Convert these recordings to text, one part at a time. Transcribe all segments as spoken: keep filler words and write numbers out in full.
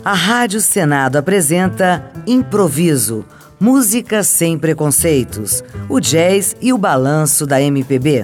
A Rádio Senado apresenta Improviso, música sem preconceitos, o jazz e o balanço da M P B.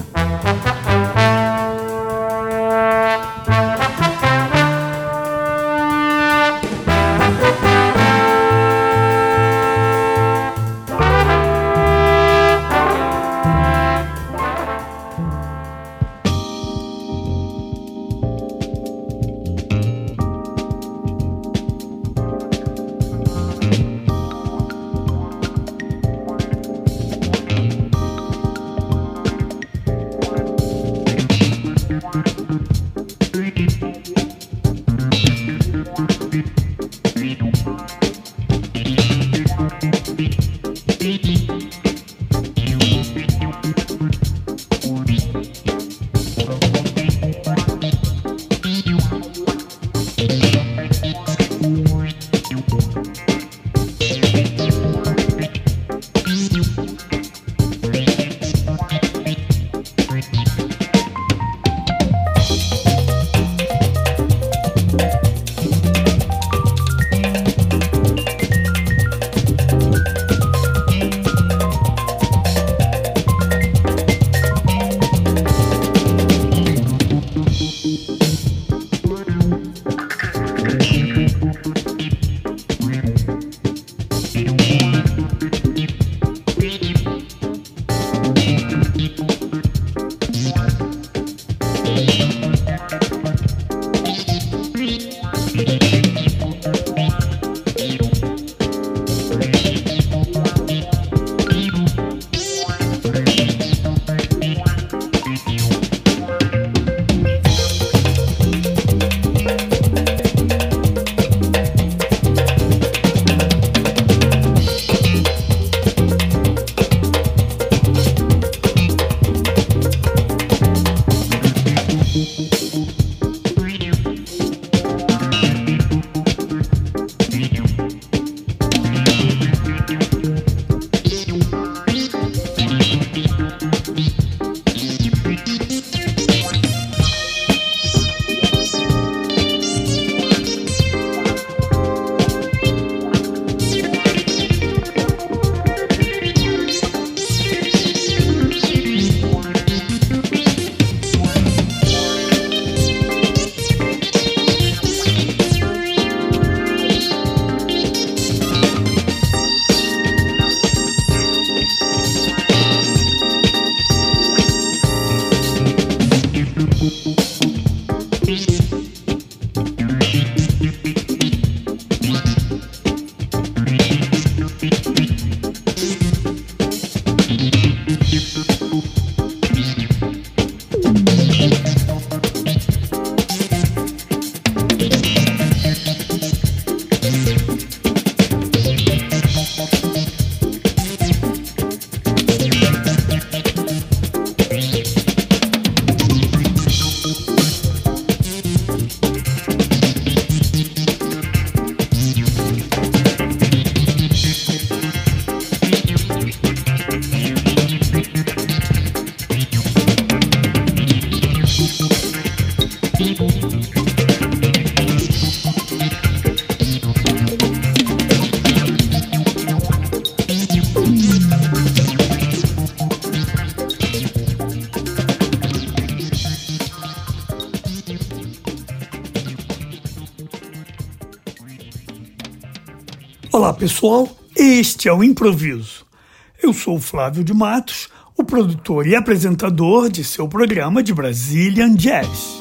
Olá pessoal, este é o Improviso. Eu sou o Flávio de Matos, o produtor e apresentador de seu programa de Brazilian Jazz.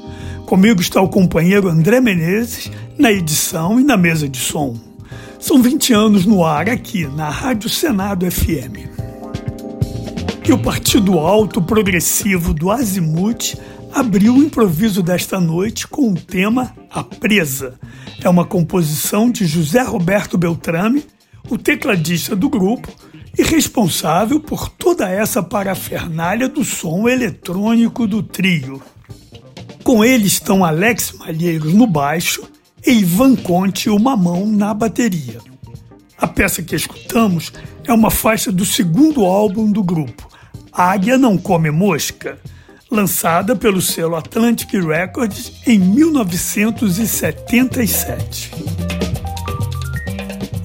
Comigo está o companheiro André Menezes na edição e na mesa de som. São vinte anos no ar aqui na Rádio Senado F M. E o Partido Alto Progressivo do Azimuth abriu o improviso desta noite com o tema A Presa. É uma composição de José Roberto Beltrame, o tecladista do grupo e responsável por toda essa parafernália do som eletrônico do trio. Com ele estão Alex Malheiros no baixo e Ivan Conte o Mamão na bateria. A peça que escutamos é uma faixa do segundo álbum do grupo, Águia Não Come Mosca, lançada pelo selo Atlantic Records em mil novecentos e setenta e sete.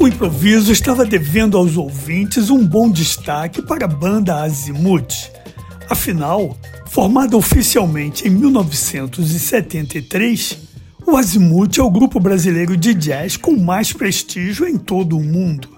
O improviso estava devendo aos ouvintes um bom destaque para a banda Azimuth. Afinal, formada oficialmente em mil novecentos e setenta e três, o Azimuth é o grupo brasileiro de jazz com mais prestígio em todo o mundo.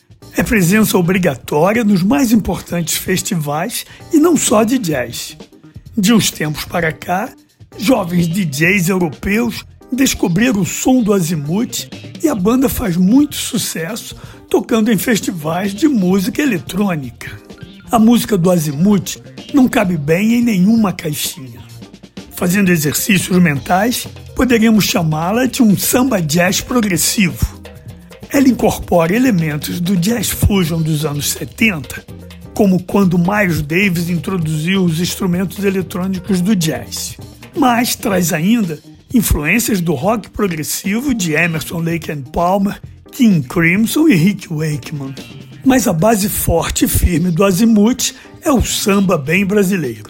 É presença obrigatória nos mais importantes festivais e não só de jazz. De uns tempos para cá, jovens D Js europeus descobriram o som do Azimuth e a banda faz muito sucesso tocando em festivais de música eletrônica. A música do Azimuth não cabe bem em nenhuma caixinha. Fazendo exercícios mentais, poderíamos chamá-la de um samba jazz progressivo. Ela incorpora elementos do jazz fusion dos anos setenta, como quando Miles Davis introduziu os instrumentos eletrônicos do jazz. Mas traz ainda influências do rock progressivo de Emerson, Lake and Palmer, King Crimson e Rick Wakeman. Mas a base forte e firme do Azimuth é o samba bem brasileiro.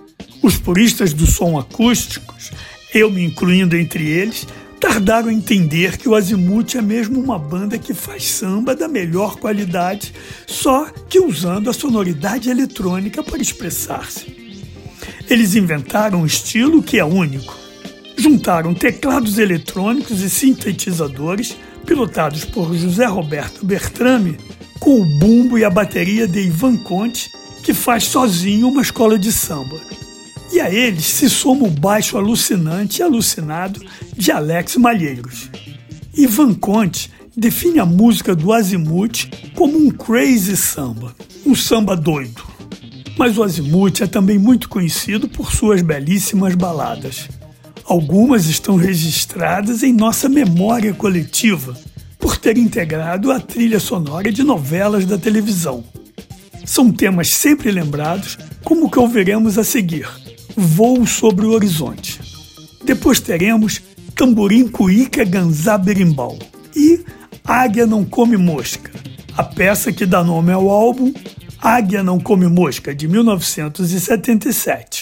Os puristas do som acústicos, eu me incluindo entre eles, tardaram a entender que o Azimuth é mesmo uma banda que faz samba da melhor qualidade, só que usando a sonoridade eletrônica para expressar-se. Eles inventaram um estilo que é único. Juntaram teclados eletrônicos e sintetizadores, pilotados por José Roberto Bertrame, com o bumbo e a bateria de Ivan Conte, que faz sozinho uma escola de samba. E a eles se soma o baixo alucinante e alucinado de Alex Malheiros. Ivan Conte define a música do Azimuth como um crazy samba, um samba doido. Mas o Azimuth é também muito conhecido por suas belíssimas baladas. Algumas estão registradas em nossa memória coletiva, por ter integrado a trilha sonora de novelas da televisão. São temas sempre lembrados, como o que ouviremos a seguir, Voo sobre o Horizonte. Depois teremos Tamborim Cuíca Ganzá Berimbau e Águia Não Come Mosca, a peça que dá nome ao álbum Águia Não Come Mosca, de mil novecentos e setenta e sete.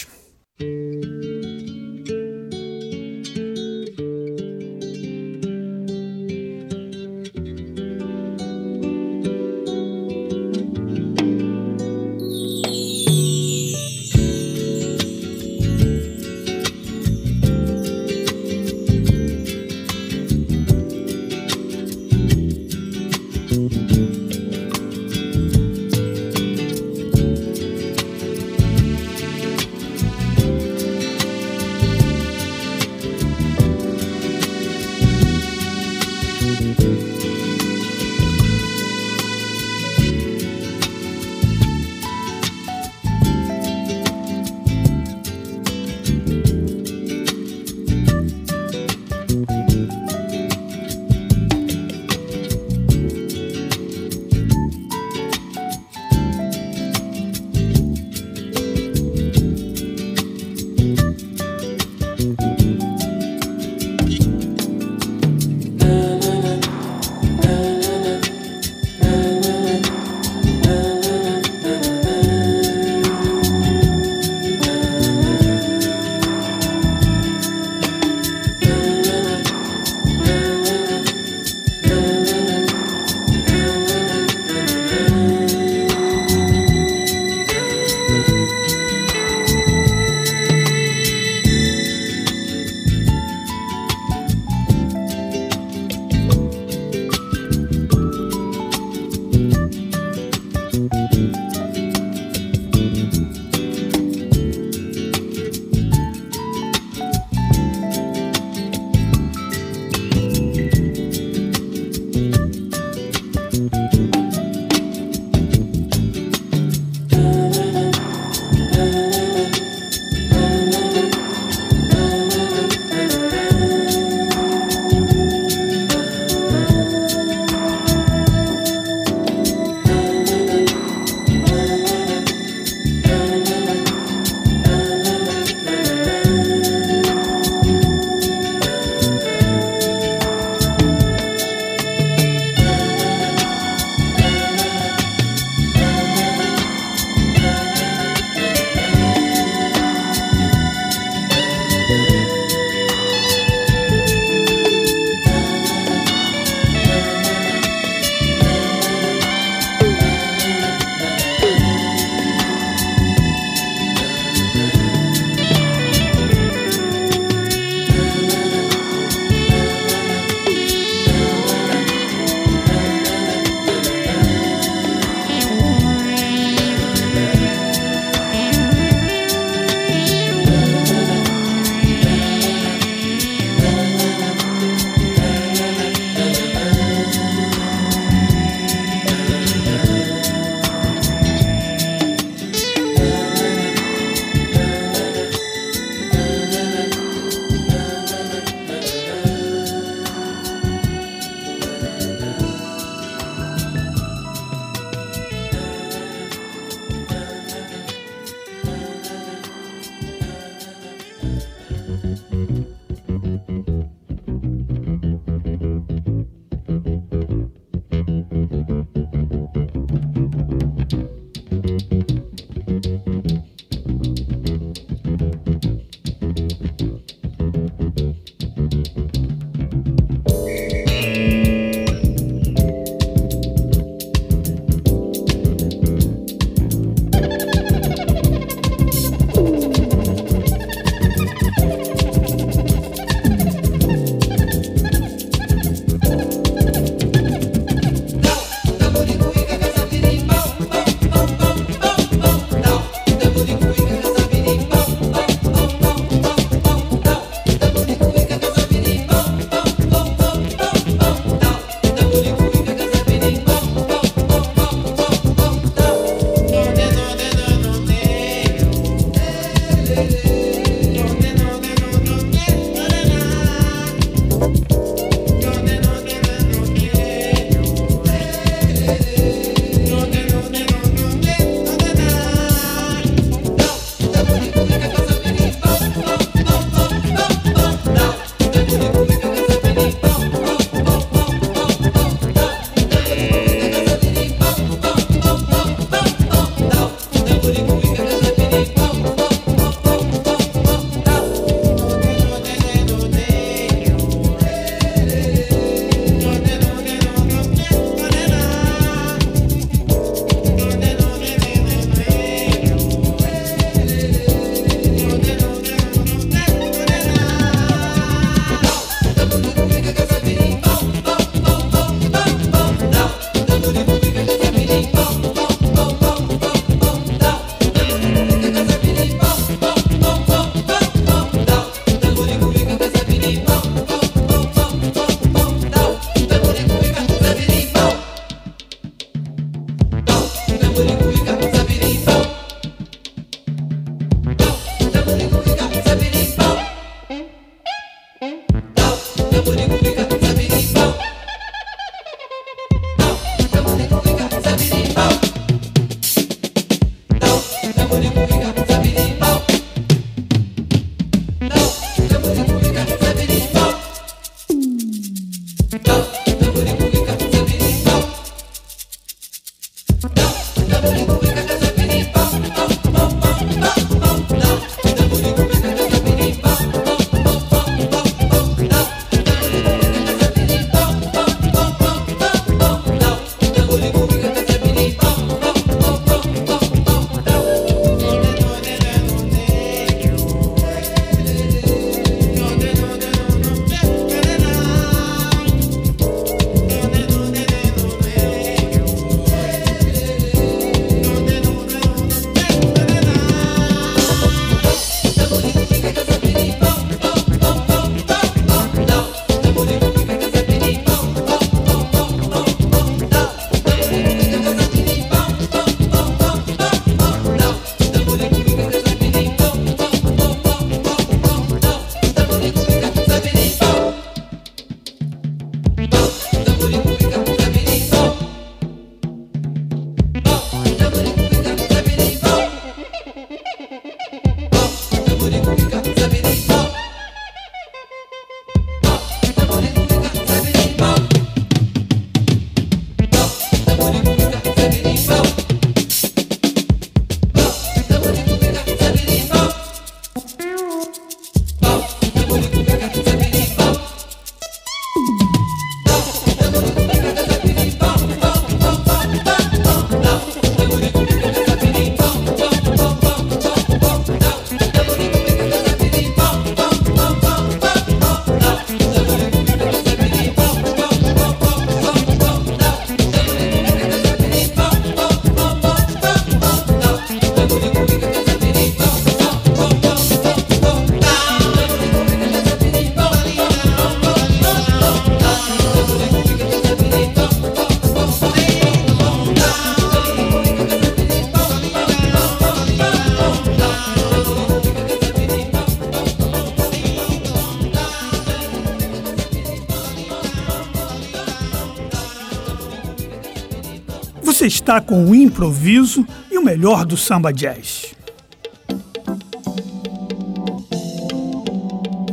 Você está com o improviso e o melhor do samba jazz.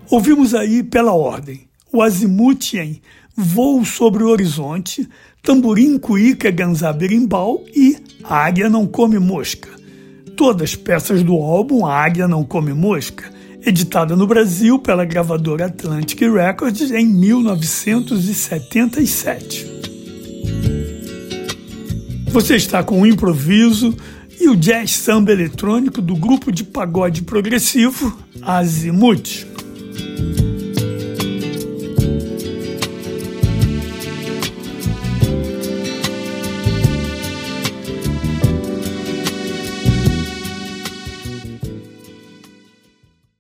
Ouvimos aí pela ordem o Azimuth em Voo sobre o Horizonte, Tamborim Cuíca Ganzá Berimbau e A Águia Não Come Mosca. Todas peças do álbum A Águia Não Come Mosca, editada no Brasil pela gravadora Atlantic Records em mil novecentos e setenta e sete. Você está com o Improviso e o jazz samba eletrônico do grupo de pagode progressivo Azimuth.